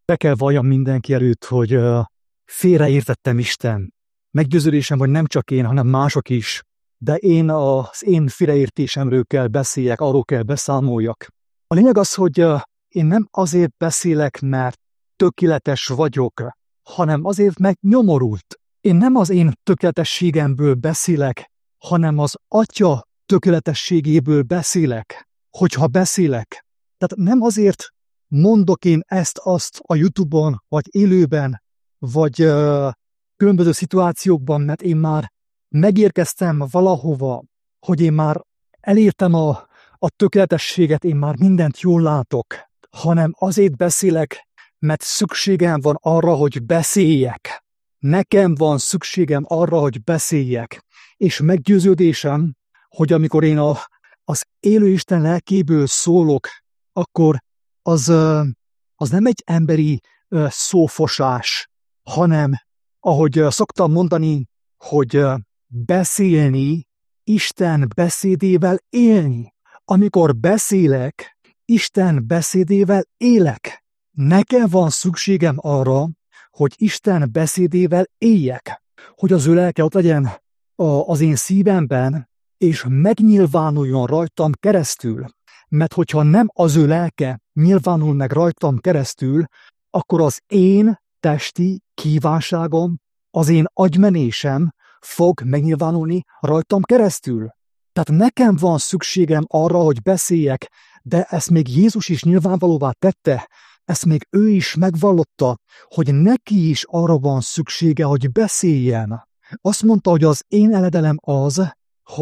be kell valljam mindenki előtt, hogy félreértettem Isten. Meggyőződésem, hogy nem csak én, hanem mások is. De én az én félreértésemről kell beszéljek, arról kell beszámoljak. A lényeg az, hogy én nem azért beszélek, mert tökéletes vagyok, hanem azért, mert nyomorult. Én nem az én tökéletességemből beszélek, hanem az Atya tökéletességéből beszélek, hogyha beszélek. Tehát nem azért mondok én ezt-azt a YouTube-on, vagy élőben, vagy különböző szituációkban, mert én már megérkeztem valahova, hogy én már elértem a tökéletességet, én már mindent jól látok, hanem azért beszélek, mert szükségem van arra, hogy beszéljek. Nekem van szükségem arra, hogy beszéljek. És meggyőződésem, hogy amikor én az élő Isten lelkéből szólok, akkor az nem egy emberi szófosás, hanem, ahogy szoktam mondani, hogy beszélni, Isten beszédével élni. Amikor beszélek, Isten beszédével élek. Nekem van szükségem arra, hogy Isten beszédével éljek, hogy az ő lelke ott legyen az én szívemben, és megnyilvánuljon rajtam keresztül. Mert hogyha nem az ő lelke nyilvánul meg rajtam keresztül, akkor az én testi kívánságom, az én agymenésem fog megnyilvánulni rajtam keresztül. Tehát nekem van szükségem arra, hogy beszéljek, de ezt még Jézus is nyilvánvalóvá tette, ezt még ő is megvallotta, hogy neki is arra van szüksége, hogy beszéljen. Azt mondta, hogy az én eledelem az,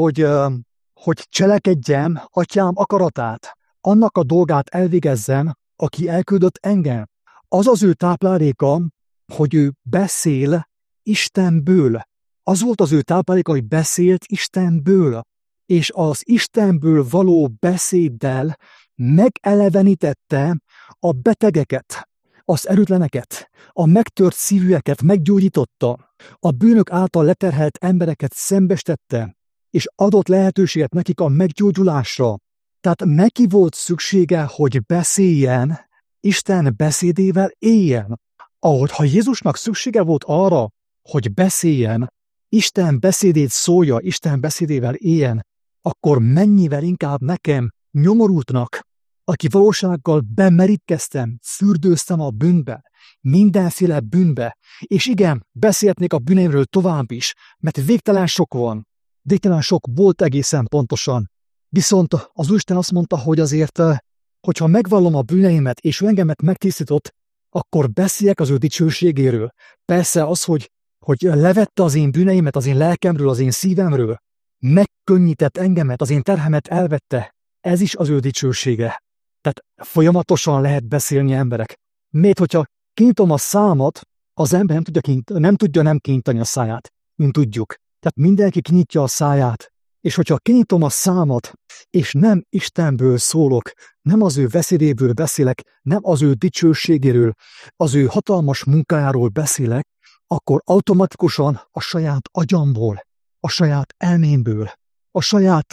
hogy cselekedjem Atyám akaratát, annak a dolgát elvégezzem, aki elküldött engem. Az az ő tápláléka, hogy ő beszél Istenből. Az volt az ő tápláléka, hogy beszélt Istenből. És az Istenből való beszéddel megelevenítette a betegeket, az erőtleneket, a megtört szívűeket meggyógyította, a bűnök által leterhelt embereket szembestette, és adott lehetőséget nekik a meggyógyulásra. Tehát neki volt szüksége, hogy beszéljen, Isten beszédével éljen. Ha Jézusnak szüksége volt arra, hogy beszéljen, Isten beszédét szólja, Isten beszédével éljen, akkor mennyivel inkább nekem, nyomorultnak, aki valósággal bemerítkeztem, fürdőztem a bűnbe, mindenféle bűnbe, és igen, beszélhetnék a bűneimről tovább is, mert végtelen sok van, végtelen sok volt egészen pontosan. Viszont az Úristen azt mondta, hogy azért, hogyha megvallom a bűneimet, és ő engemet megtisztított, akkor beszéljek az ő dicsőségéről. Persze az, hogy levette az én bűneimet az én lelkemről, az én szívemről, megkönnyített engemet, az én terhemet elvette, ez is az ő dicsősége. Tehát folyamatosan lehet beszélni emberek. Miért, hogyha kinyitom a számat, az ember nem tudja nem kinyitani a száját, mint tudjuk. Tehát mindenki kinyitja a száját, és hogyha kinyitom a számat, és nem Istenből szólok, nem az ő beszédéből beszélek, nem az ő dicsőségéről, az ő hatalmas munkájáról beszélek, akkor automatikusan a saját agyamból, a saját elmémből, a saját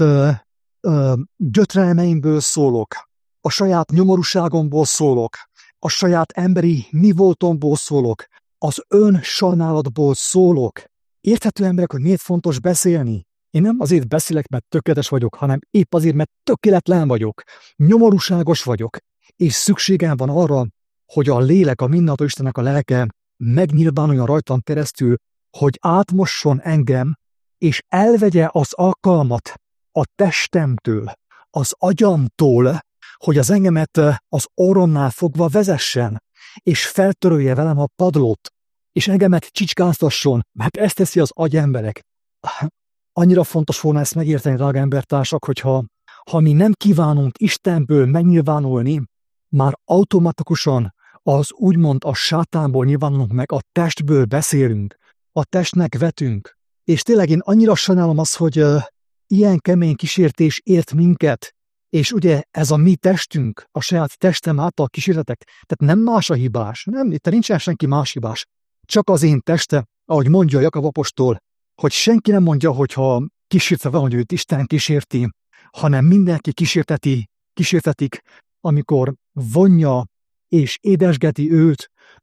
gyötrelmeimből szólok, a saját nyomorúságomból szólok, a saját emberi mi voltomból szólok, az önsajnálatból szólok. Érthető emberek, hogy miért fontos beszélni? Én nem azért beszélek, mert tökéletes vagyok, hanem épp azért, mert tökéletlen vagyok, nyomorúságos vagyok, és szükségem van arra, hogy a lélek, a mindenható Istennek a lelke megnyilvánuljon rajtam keresztül, hogy átmosson engem, és elvegye az alkalmat a testemtől, az agyamtól, hogy az engemet az orromnál fogva vezessen, és feltörölje velem a padlót, és engemet csicskáztasson, mert ezt teszi az agyemberek. Annyira fontos volna ezt megérteni, drága embertársak, hogyha mi nem kívánunk Istenből megnyilvánulni, már automatikusan az úgymond a sátánból nyilvánulunk meg, a testből beszélünk, a testnek vetünk. És tényleg én annyira sajnálom azt, hogy ilyen kemény kísértés ért minket, és ugye ez a mi testünk, a saját testem által kísérletek, tehát nem más a hibás, nem, itt nincsen senki más hibás, csak az én teste, ahogy mondja Jakab apostol, hogy senki nem mondja, hogyha kísértve van, hogy őt Isten kísérti, hanem mindenki kísértetik, amikor vonja és édesgeti őt,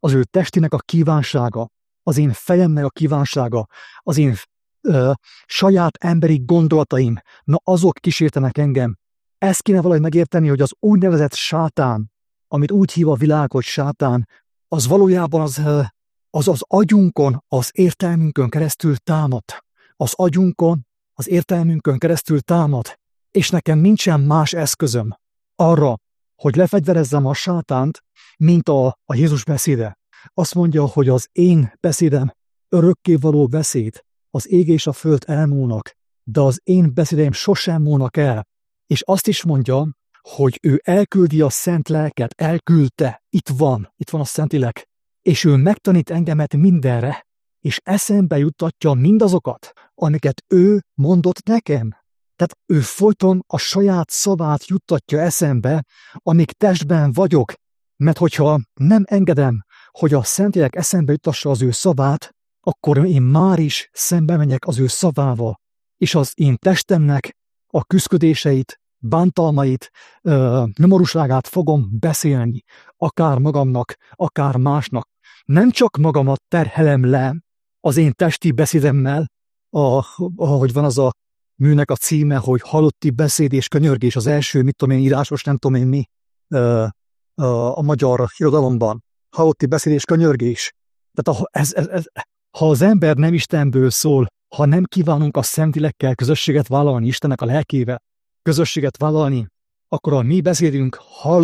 az ő testének a kívánsága, az én fejemnek a kívánsága, az én saját emberi gondolataim, na azok kísértenek engem. Ezt kéne valahogy megérteni, hogy az úgynevezett sátán, amit úgy hív a világ, hogy sátán, az valójában az agyunkon, az értelmünkön keresztül támad. Az agyunkon, az értelmünkön keresztül támad. És nekem nincsen más eszközöm arra, hogy lefegyverezzem a sátánt, mint a Jézus beszéde. Azt mondja, hogy az én beszédem örökkévaló beszéd, az ég és a föld elmúlnak, de az én beszédeim sosem múlnak el. És azt is mondja, hogy ő elküldi a szent lelket, elküldte, itt van a Szentlélek, és ő megtanít engemet mindenre, és eszembe juttatja mindazokat, amiket ő mondott nekem. Tehát ő folyton a saját szavát juttatja eszembe, amíg testben vagyok, mert hogyha nem engedem, hogy a Szentlélek eszembe juttassa az ő szavát, akkor én már is szembe megyek az ő szavával, és az én testemnek a küszködéseit, bántalmait, nyomorúságát fogom beszélni, akár magamnak, akár másnak. Nem csak magamat terhelem le az én testi beszédemmel, ahogy van az a műnek a címe, hogy halotti beszéd és könyörgés, az első, mit tudom én, írásos, nem tudom én mi, a magyar irodalomban. Halotti beszéd és könyörgés. Tehát ha az ember nem Istenből szól, ha nem kívánunk a Szentlélekkel közösséget vállalni, Istennek a lelkével közösséget vállalni, akkor a mi beszédünk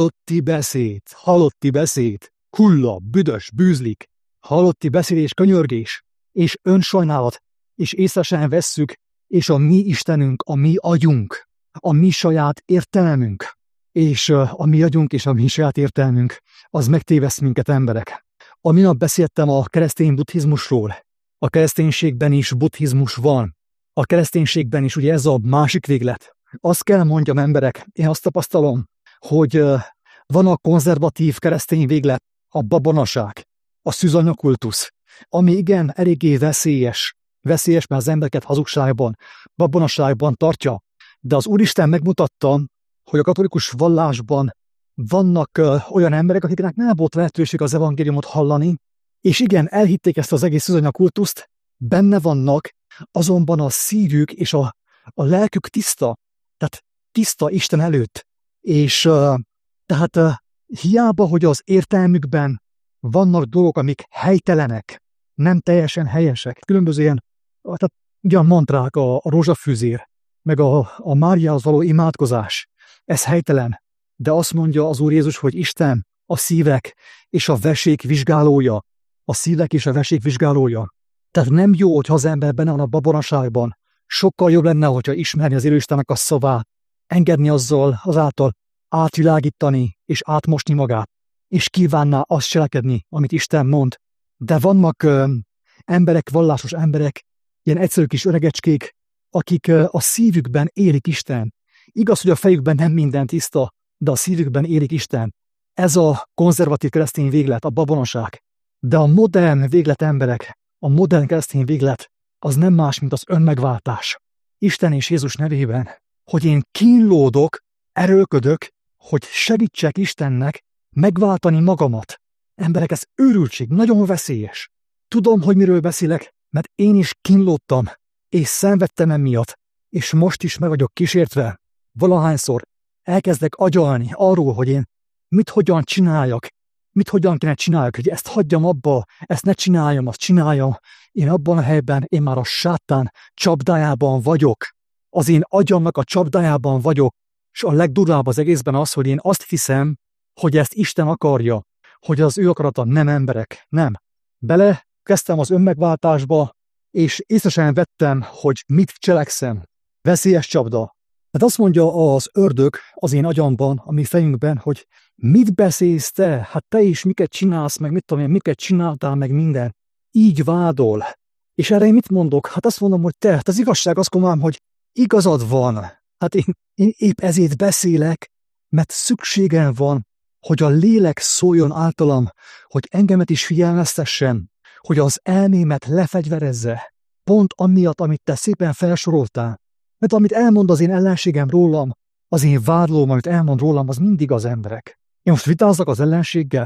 halotti beszéd, kulla, büdös, bűzlik, halotti beszéd és könyörgés, és önsajnálat, és észre sem vesszük, és a mi Istenünk, a mi agyunk, a mi saját értelmünk, és a mi agyunk és a mi saját értelmünk, az megtéveszt minket, emberek. A minap beszéltem a keresztény buddhizmusról. A kereszténységben is buddhizmus van. A kereszténységben is ugye ez a másik véglet. Azt kell mondjam, emberek, én azt tapasztalom, hogy van a konzervatív keresztény véglet, a babonaság, a szűzanyakultusz, ami igen eléggé veszélyes, mert az embereket hazugságban, babonaságban tartja. De az Úristen megmutatta, hogy a katolikus vallásban vannak olyan emberek, akiknek nem volt lehetőség az evangéliumot hallani, és igen, elhitték ezt az egész szűzanyakultuszt, benne vannak, azonban a szívük és a lelkük tiszta, tehát tiszta Isten előtt. És tehát hiába, hogy az értelmükben vannak dolgok, amik helytelenek, nem teljesen helyesek. Különböző ilyen, tehát ugye a mantrák, a rózsafűzér, meg a Máriához való imádkozás, ez helytelen. De azt mondja az Úr Jézus, hogy Isten a szívek és a vesék vizsgálója. A szívek és a vesék vizsgálója. Tehát nem jó, hogyha az ember benne van a babonaságban. Sokkal jobb lenne, hogyha ismerni az élő Istennek a szavát, engedni azzal, azáltal átvilágítani és átmosni magát, és kívánná azt cselekedni, amit Isten mond. De vannak emberek, vallásos emberek, ilyen egyszerű kis öregecskék, akik a szívükben élik Isten. Igaz, hogy a fejükben nem minden tiszta, de a szívükben élik Isten. Ez a konzervatív keresztény véglet, a babonaság. De a modern véglet emberek, a modern keresztény véglet, az nem más, mint az önmegváltás. Isten és Jézus nevében, hogy én kínlódok, erőlködök, hogy segítsek Istennek megváltani magamat. Emberek, ez őrültség, nagyon veszélyes. Tudom, hogy miről beszélek, mert én is kínlódtam, és szenvedtem emiatt, és most is meg vagyok kísértve. Valahányszor elkezdek agyalni arról, hogy én mit hogyan csináljak, mit hogyan kéne csináljak, hogy ezt hagyjam abba, ezt ne csináljam, azt csináljam. Én abban a helyben, én már a sátán csapdájában vagyok. Az én agyamnak a csapdájában vagyok, és a legdurvább az egészben az, hogy én azt hiszem, hogy ezt Isten akarja, hogy az ő akarata, nem emberek, nem. Belekezdtem az önmegváltásba, és észre sem vettem, hogy mit cselekszem. Veszélyes csapda. Hát azt mondja az ördög az én agyamban, a mi fejünkben, hogy mit beszélsz te? Hát te is miket csinálsz, meg mit tudom én, miket csináltál, meg minden. Így vádol. És erre én mit mondok? Hát azt mondom, hogy te, hát az igazság azt mondom, hogy igazad van. Hát én épp ezért beszélek, mert szükségem van, hogy a lélek szóljon általam, hogy engemet is figyelmeztessen, hogy az elmémet lefegyverezze, pont amiatt, amit te szépen felsoroltál. Mert amit elmond az én ellenségem rólam, az én vádlóm, amit elmond rólam, az mindig az emberek. Én most vitázzak az ellenséggel,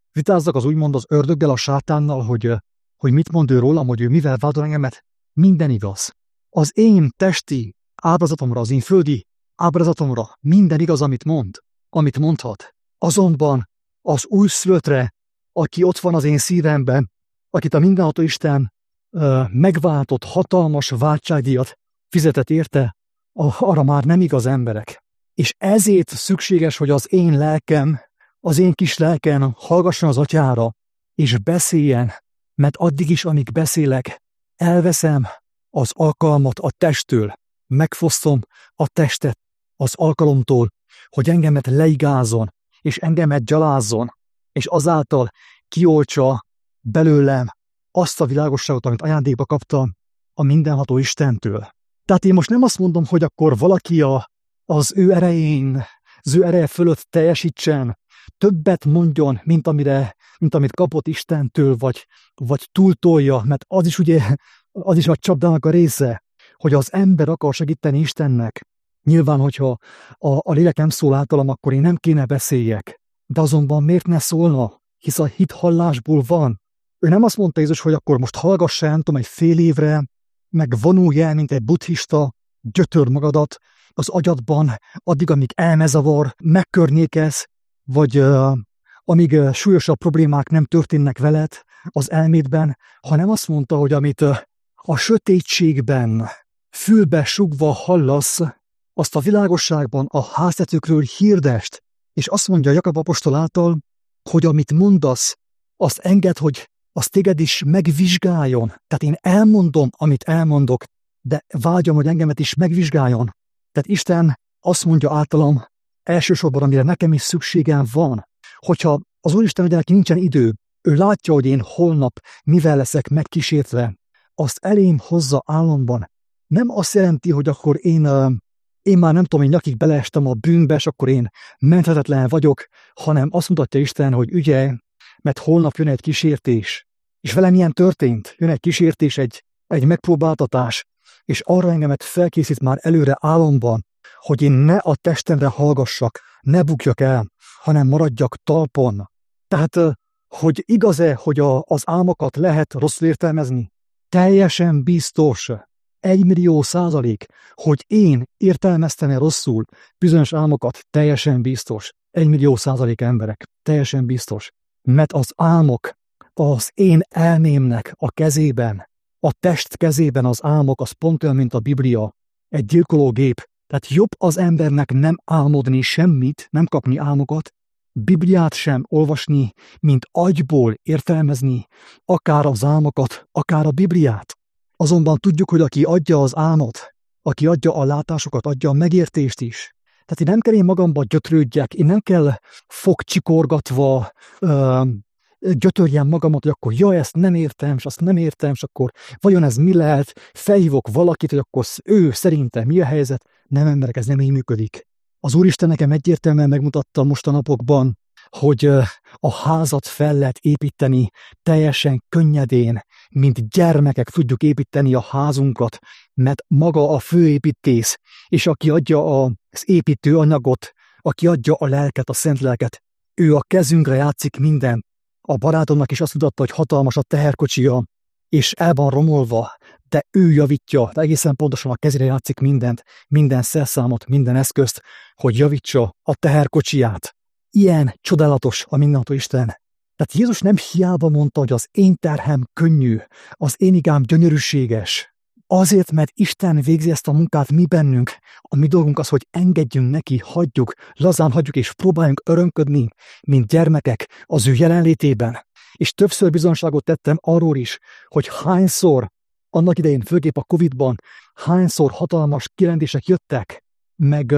vitázzak az úgymond az ördöggel, a sátánnal, hogy mit mond ő rólam, hogy ő mivel vádol engemet, minden igaz. Az én testi ábrázatomra, az én földi ábrázatomra minden igaz, amit mond, amit mondhat. Azonban az újszülöttre, aki ott van az én szívemben, akit a mindenható Isten megváltott hatalmas váltságdíjat fizetett érte, arra már nem igaz emberek. És ezért szükséges, hogy az én lelkem, az én kis lelkem hallgasson az atyára, és beszéljen, mert addig is, amíg beszélek, elveszem az alkalmat a testtől, megfosztom a testet az alkalomtól, hogy engemet leigázzon, és engemet gyalázzon, és azáltal kioltsa belőlem azt a világosságot, amit ajándékba kaptam a mindenható Istentől. Tehát én most nem azt mondom, hogy akkor valaki az ő erején, az ő ereje fölött teljesítsen, többet mondjon, mint amit kapott Istentől, vagy túltolja, mert az is ugye, az is a csapdának a része, hogy az ember akar segíteni Istennek. Nyilván, hogyha a lélek nem szól általam, akkor én nem kéne beszéljek. De azonban miért ne szólna? Hisz a hit hallásból van. Ő nem azt mondta Jézus, hogy akkor most hallgass el, nem tudom, egy fél évre, meg vonulj el, mint egy buddhista, gyötör magadat az agyadban, addig, amíg elmezavar, megkörnyékez, vagy amíg súlyosabb problémák nem történnek veled az elmédben, hanem azt mondta, hogy amit a sötétségben fülbe sugva hallasz, azt a világosságban a háztetőkről hirdest, és azt mondja Jakab apostol által, hogy amit mondasz, azt engedd, hogy az téged is megvizsgáljon. Tehát én elmondom, amit elmondok, de vágyom, hogy engemet is megvizsgáljon. Tehát Isten azt mondja általam elsősorban, amire nekem is szükségem van, hogyha az Úristen, hogy neki nincsen idő, ő látja, hogy én holnap mivel leszek megkísértve, azt elém hozza álomban. Nem azt jelenti, hogy akkor én már nem tudom, én nyakig beleestem a bűnbe, és akkor én menthetetlen vagyok, hanem azt mutatja Isten, hogy ügyelj, mert holnap jön egy kísértés. És velem ilyen történt, jön egy kísértés, egy megpróbáltatás, és arra engemet felkészít már előre álomban, hogy én ne a testemre hallgassak, ne bukjak el, hanem maradjak talpon. Tehát, hogy igaz-e, hogy az álmokat lehet rosszul értelmezni? Teljesen biztos, 1.000.000%, hogy én értelmeztem-e rosszul bizonyos álmokat, teljesen biztos. 1.000.000% emberek, teljesen biztos. Mert az álmok az én elmémnek a kezében, a test kezében az álmok, az pont olyan, mint a Biblia, egy gyilkológép. Tehát jobb az embernek nem álmodni semmit, nem kapni álmokat, Bibliát sem olvasni, mint agyból értelmezni, akár az álmokat, akár a Bibliát. Azonban tudjuk, hogy aki adja az álmot, aki adja a látásokat, adja a megértést is. Tehát én nem kell én magamba gyötrődjek, én nem kell fogcsikorgatva gyötörjem magamat, hogy akkor jaj, ezt nem értem, és azt nem értem, és akkor vajon ez mi lehet, felhívok valakit, hogy akkor ő szerintem mi a helyzet. Nem, emberek, ez nem így működik. Az Úristen nekem egyértelműen megmutatta most a napokban, hogy a házat fel lehet építeni teljesen könnyedén, mint gyermekek tudjuk építeni a házunkat, mert maga a főépítész, és aki adja az építőanyagot, aki adja a lelket, a szent lelket, ő a kezünkre játszik mindent. A barátomnak is azt mutatta, hogy hatalmas a teherkocsia, és el van romolva, de ő javítja, de egészen pontosan a kezére játszik mindent, minden szerszámot, minden eszközt, hogy javítsa a teherkocsiját. Ilyen csodálatos a mindenható Isten. Tehát Jézus nem hiába mondta, hogy az én terhem könnyű, az én igám gyönyörűséges. Azért, mert Isten végzi ezt a munkát mi bennünk. A mi dolgunk az, hogy engedjünk neki, hagyjuk, lazán hagyjuk, és próbáljunk örömködni, mint gyermekek az ő jelenlétében. És többször bizonyságot tettem arról is, hogy hányszor, annak idején, főképp a Covid-ban, hányszor hatalmas kilendések jöttek, meg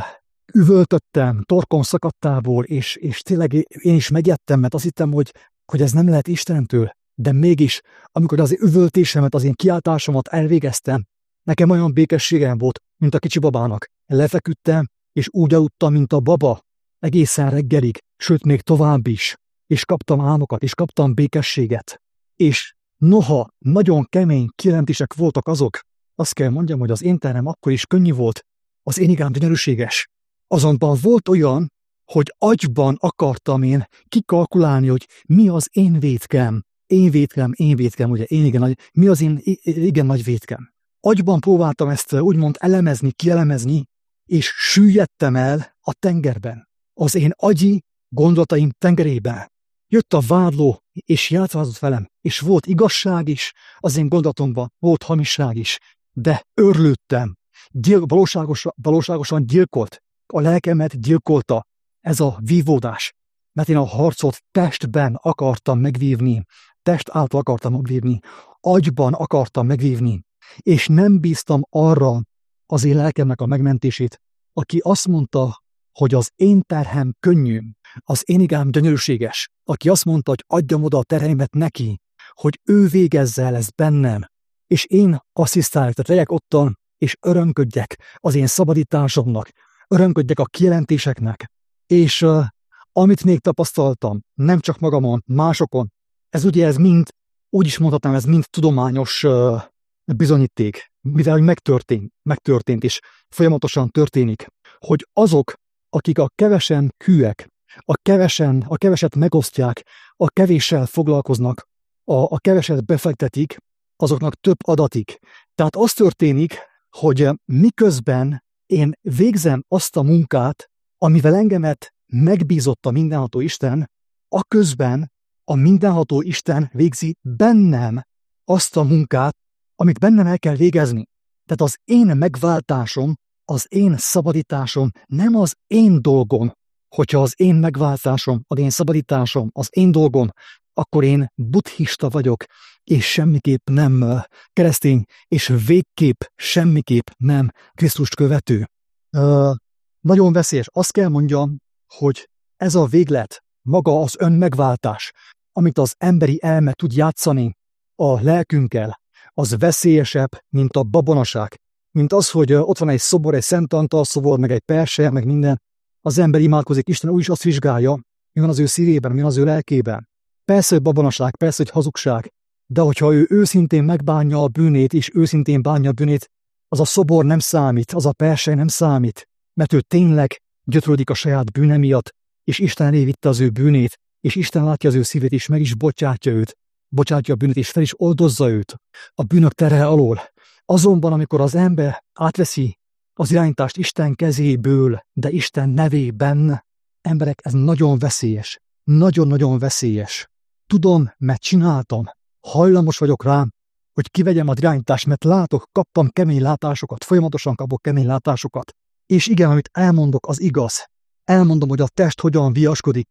üvöltöttem, torkom szakadtából, és tényleg én is megijedtem, mert azt hittem, hogy ez nem lehet Istentől. De mégis, amikor az üvöltésemet, az én kiáltásomat elvégeztem, nekem olyan békességem volt, mint a kicsi babának. Lefeküdtem, és úgy aludtam, mint a baba, egészen reggelig, sőt még tovább is. És kaptam álmokat, és kaptam békességet. És noha nagyon kemény kijelentések voltak azok, azt kell mondjam, hogy az én terhem akkor is könnyű volt, az én igám gyönyörűséges. Azonban volt olyan, hogy agyban akartam én kikalkulálni, hogy mi az én vétkem. Én vétkem, ugye én igen nagy, mi az én igen nagy vétkem. Agyban próbáltam ezt úgymond elemezni, kielemezni, és süllyedtem el a tengerben. Az én agyi gondolataim tengerében. Jött a vádló, és játszott velem, és volt igazság is, az én gondolatomban volt hamisság is, de örlődtem. Valóságosan gyilkolt, a lelkemet gyilkolta ez a vívódás, mert én a harcot testben akartam megvívni, test által akartam megvívni, agyban akartam megvívni, és nem bíztam arra az én lelkemnek a megmentését, aki azt mondta, hogy az én terhem könnyű, az én igám gyönyörűséges, aki azt mondta, hogy adjam oda a terheimet neki, hogy ő végezze el ezt bennem, és én asszisztálok, tehát legyek ottan, és örömködjek az én szabadításomnak, örömködjek a kijelentéseknek, és amit még tapasztaltam, nem csak magamon, másokon, ez mind, úgy is mondhatnám, ez mind tudományos bizonyíték, mivel megtörtént, és folyamatosan történik, hogy azok, akik a kevesen hűek, a keveset megosztják, a kevéssel foglalkoznak, a keveset befektetik, azoknak több adatik. Tehát az történik, hogy miközben én végzem azt a munkát, amivel engemet megbízott a mindenható Isten, aközben a mindenható Isten végzi bennem azt a munkát, amit bennem el kell végezni. Tehát az én megváltásom, az én szabadításom nem az én dolgom. Hogyha az én megváltásom, az én szabadításom, az én dolgom, akkor én buddhista vagyok, és semmiképp nem keresztény, és végképp semmiképp nem Krisztust követő. Nagyon veszélyes. Azt kell mondjam, hogy ez a véglet, maga az önmegváltás, amit az emberi elme tud játszani a lelkünkkel, az veszélyesebb, mint a babonaság. Mint az, hogy ott van egy szobor, egy Szent Antal szobor, meg egy perse, meg minden. Az ember imádkozik, Isten úgy is azt vizsgálja, mi van az ő szívében, mi van az ő lelkében. Persze, hogy babonaság, persze, hogy hazugság, de hogyha ő őszintén megbánja a bűnét, és őszintén bánja a bűnét, az a szobor nem számít, az a perse nem számít, mert ő tényleg gyötrődik a saját bűne miatt, és Isten elé vitte az ő bűnét, és Isten látja az ő szívét, és meg is bocsátja őt, bocsátja a bűnét, és fel is oldozza őt a bűnök terhe alól. Azonban, amikor az ember átveszi az irányítást Isten kezéből, de Isten nevében, emberek, ez nagyon veszélyes. Nagyon-nagyon veszélyes. Tudom, mert csináltam. Hajlamos vagyok rám, hogy kivegyem az irányítást, mert kaptam kemény látásokat, folyamatosan kapok kemény látásokat. És igen, amit elmondok, az igaz. Elmondom, hogy a test hogyan viaskodik,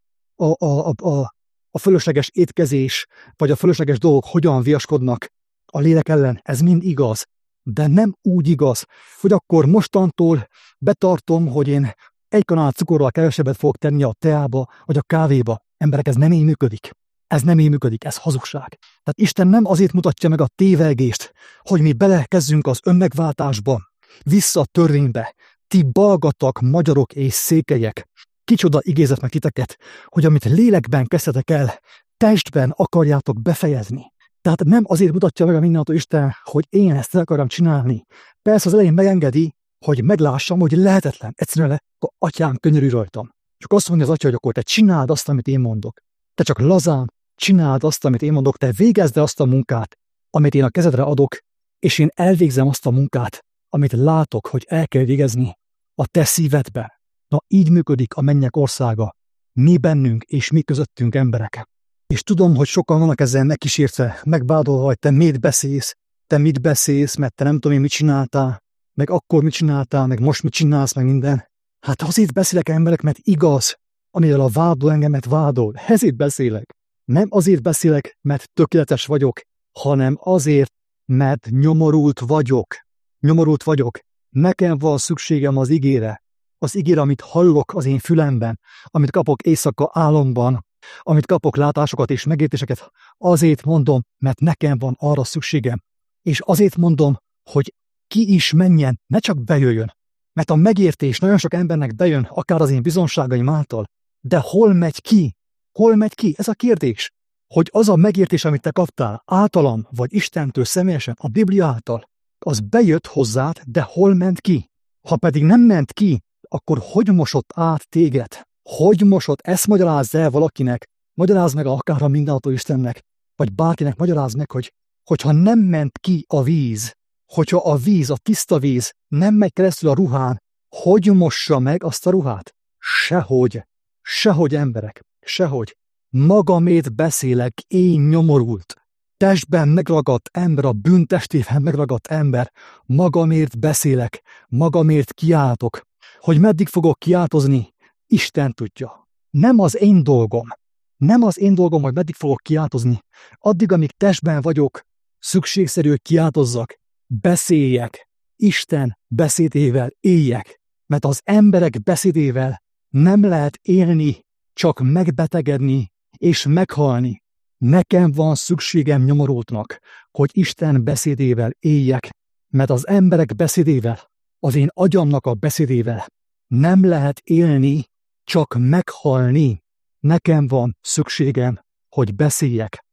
a fölösleges étkezés, vagy a fölösleges dolgok hogyan viaskodnak a lélek ellen. Ez mind igaz. De nem úgy igaz, hogy akkor mostantól betartom, hogy én egy kanál cukorral kevesebbet fogok tenni a teába, vagy a kávéba. Emberek, ez nem így működik. Ez nem így működik, ez hazugság. Tehát Isten nem azért mutatja meg a tévelgést, hogy mi belekezzünk az önmegváltásba, vissza a törvénybe. Ti balgatak, magyarok és székelyek. Kicsoda igézet meg titeket, hogy amit lélekben kezdtetek el, testben akarjátok befejezni. Tehát nem azért mutatja meg a mindenható Isten, hogy én ezt el akarom csinálni. Persze az elején megengedi, hogy meglássam, hogy lehetetlen. Egyszerűen a atyám könyörű rajtam. Csak azt mondja az atya, hogy akkor te csináld azt, amit én mondok. Te csak lazán csináld azt, amit én mondok, te végezd azt a munkát, amit én a kezedre adok, és én elvégzem azt a munkát, amit látok, hogy el kell végezni a te szívedben. Na, így működik a mennyek országa. Mi bennünk és mi közöttünk emberek. És tudom, hogy sokan vannak ezzel megkísértve, megbádolva, hogy te mit beszélsz, mert te nem tudom én mit csináltál, meg akkor mit csináltál, meg most mit csinálsz, meg minden. Hát azért beszélek emberek, mert igaz, amivel a vádló engemet vádol. Ezért beszélek. Nem azért beszélek, mert tökéletes vagyok, hanem azért, mert nyomorult vagyok. Nekem van szükségem az igére. Az ígére, amit hallok az én fülemben, amit kapok éjszaka álomban, amit kapok látásokat és megértéseket, azért mondom, mert nekem van arra szükségem. És azért mondom, hogy ki is menjen, ne csak bejöjjön. Mert a megértés nagyon sok embernek bejön, akár az én bizonságaim által. De hol megy ki? Hol megy ki? Ez a kérdés. Hogy az a megértés, amit te kaptál általam, vagy Istentől személyesen, a Biblia által, az bejött hozzád, de hol ment ki? Ha pedig nem ment ki, akkor hogy mosott át téged? Hogy mosod, ezt magyarázz el valakinek, magyarázz meg akár a mindenható Istennek, vagy bárkinek magyarázz meg, hogyha nem ment ki a víz, hogyha a víz, a tiszta víz nem megy keresztül a ruhán, hogy mossa meg azt a ruhát? Sehogy. Sehogy, emberek. Sehogy. Magamért beszélek, én nyomorult. Testben megragadt ember, a bűntestében megragadt ember. Magamért beszélek, magamért kiáltok. Hogy meddig fogok kiáltozni, Isten tudja. Nem az én dolgom. Nem az én dolgom, hogy meddig fogok kiáltozni. Addig, amíg testben vagyok, szükségszerű, hogy kiáltozzak. Beszéljek. Isten beszédével éljek. Mert az emberek beszédével nem lehet élni, csak megbetegedni és meghalni. Nekem van szükségem nyomorultnak, hogy Isten beszédével éljek, mert az emberek beszédével, az én agyamnak a beszédével nem lehet élni, csak meghalni. Nekem van szükségem, hogy beszéljek.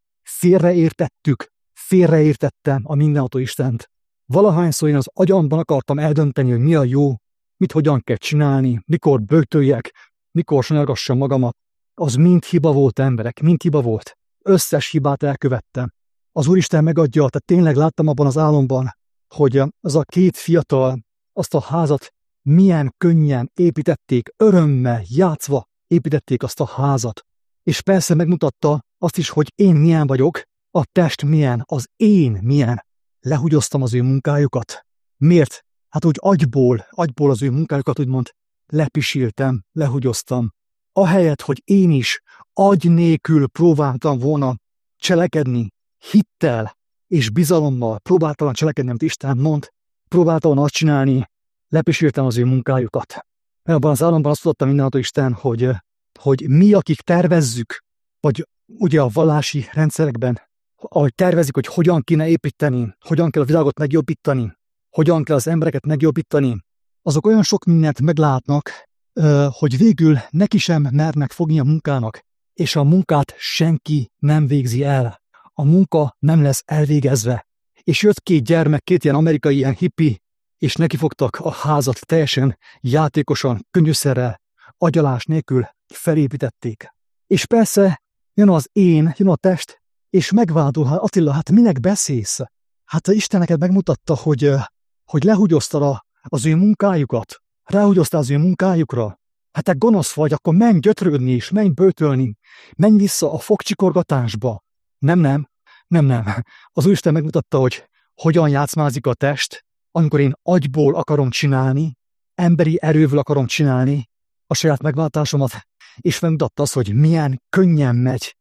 Félreértettem a mindenható Istent. Valahányszor én az agyamban akartam eldönteni, hogy mi a jó, mit hogyan kell csinálni, mikor böjtöljek, mikor sanyargassam magamat. Az mind hiba volt, emberek, mind hiba volt. Összes hibát elkövettem. Az Úristen megadja, tehát tényleg láttam abban az álomban, hogy az a két fiatal azt a házat milyen könnyen építették, örömmel, játszva építették azt a házat. És persze megmutatta azt is, hogy én milyen vagyok, a test milyen, az én milyen. Lehúgyoztam az ő munkájukat. Miért? Hát úgy agyból az ő munkájukat úgymond lepisiltem, lehúgyoztam. Ahelyett, hogy én is agy nélkül próbáltam volna cselekedni, hittel és bizalommal próbáltam cselekedni, amit Isten mond, próbáltam azt csinálni, lepisíltem az ő munkájukat. Mert abban az államban azt tudottam mindenható Isten, hogy mi, akik tervezzük, vagy ugye a vallási rendszerekben, ahogy tervezik, hogy hogyan kéne építeni, hogyan kell a világot megjobbítani, hogyan kell az embereket megjobbítani, azok olyan sok mindent meglátnak, hogy végül neki sem mernek fogni a munkának, és a munkát senki nem végzi el. A munka nem lesz elvégezve. És jött két gyermek, két ilyen amerikai ilyen hippi, és nekifogtak a házat teljesen játékosan, könnyűszerrel, agyalás nélkül felépítették. És persze jön az én, jön a test, és megvádol, hát Attila, hát minek beszélsz? Hát Isten neked megmutatta, hogy lehúgyoztad az ő munkájukat, ráhúgyoztál az ő munkájukra. Hát te gonosz vagy, akkor menj gyötrődni és menj böjtölni, menj vissza a fogcsikorgatásba. Nem. Az Úristen megmutatta, hogy hogyan játszmázik a test, amikor én agyból akarom csinálni, emberi erőből akarom csinálni a saját megváltásomat, és megmutatta azt, hogy milyen könnyen megy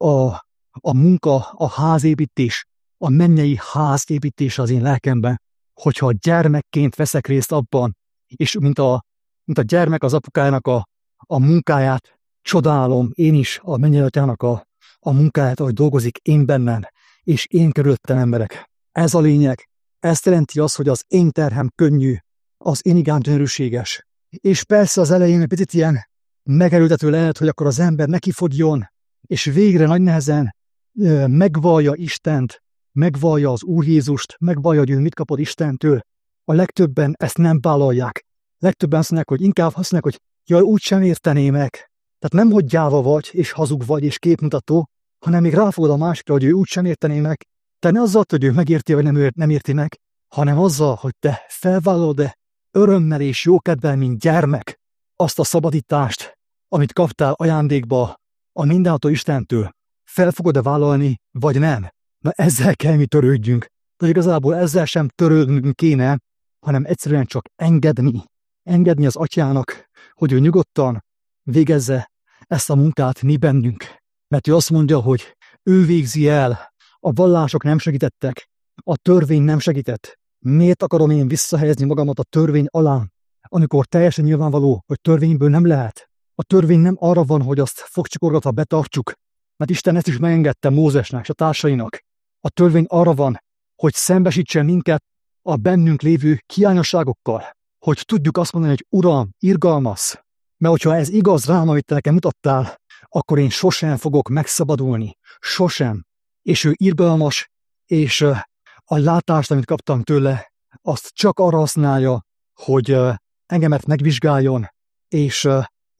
a munka, a házépítés, a mennyei házépítés az én lelkemben, hogyha gyermekként veszek részt abban, és mint a gyermek az apukájának a munkáját csodálom, én is a mennyei atyának a munkáját, ahogy dolgozik én bennem, és én körülöttem emberek. Ez a lényeg. Ez jelenti azt, hogy az én terhem könnyű, az én igám gyönyörűséges. És persze az elején egy picit ilyen megerőltető lehet, hogy akkor az ember nekifogjon, és végre nagy nehezen megvallja Istent, megvallja az Úr Jézust, megvallja, hogy ő mit kapott Istentől. A legtöbben ezt nem vállalják. Legtöbben azt mondják, hogy inkább azt mondják, hogy jaj, úgy sem értené meg. Tehát nem, hogy gyáva vagy, és hazug vagy, és képmutató, hanem még ráfogod a másikra, hogy ő úgy sem értené meg. Te ne azzal, hogy ő megérti, vagy nem érti meg, hanem azzal, hogy te felvállalod örömmel és jókedvel, mint gyermek, azt a szabadítást, amit kaptál ajándékba a mindenható Istentől. Fel fogod-e vállalni, vagy nem? Na ezzel kell mi törődjünk. De igazából ezzel sem törődnünk kéne, hanem egyszerűen csak engedni az atyának, hogy ő nyugodtan végezze ezt a munkát mi bennünk. Mert ő azt mondja, hogy ő végzi el, a vallások nem segítettek, a törvény nem segített. Miért akarom én visszahelyezni magamat a törvény alá, amikor teljesen nyilvánvaló, hogy törvényből nem lehet? A törvény nem arra van, hogy azt fogcsikorgatva betartsuk, mert Isten ezt is megengedte Mózesnek és a társainak. A törvény arra van, hogy szembesítsen minket a bennünk lévő hiányosságokkal, hogy tudjuk azt mondani, hogy Uram, irgalmasz, mert hogyha ez igaz rám, amit te nekem mutattál, akkor én sosem fogok megszabadulni. Sosem. És ő irgalmas, és a látást, amit kaptam tőle, azt csak arra használja, hogy engemet megvizsgáljon, és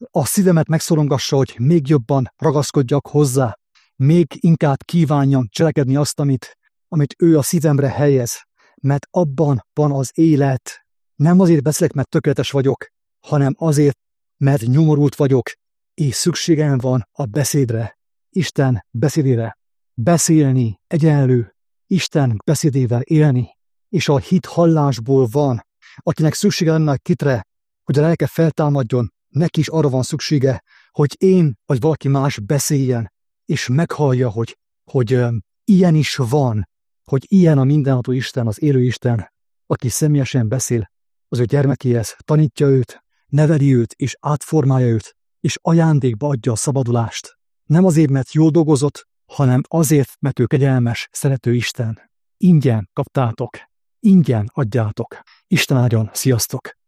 a szívemet megszorongassa, hogy még jobban ragaszkodjak hozzá, még inkább kívánjam cselekedni azt, amit ő a szívemre helyez, mert abban van az élet. Nem azért beszélek, mert tökéletes vagyok, hanem azért, mert nyomorult vagyok, és szükségem van a beszédre, Isten beszédére. Beszélni egyenlő, Isten beszédével élni, és a hit hallásból van. Akinek szüksége lenne a hitre, hogy a lelke feltámadjon, neki is arra van szüksége, hogy én vagy valaki más beszéljen, és meghallja, hogy ilyen is van, hogy ilyen a mindenható Isten, az élő Isten, aki személyesen beszél az ő gyermekéhez, tanítja őt, neveli őt, és átformálja őt, és ajándékba adja a szabadulást. Nem azért, mert jól dolgozott, hanem azért, mert ő kegyelmes, szerető Isten. Ingyen kaptátok, ingyen adjátok. Isten áldjon, sziasztok!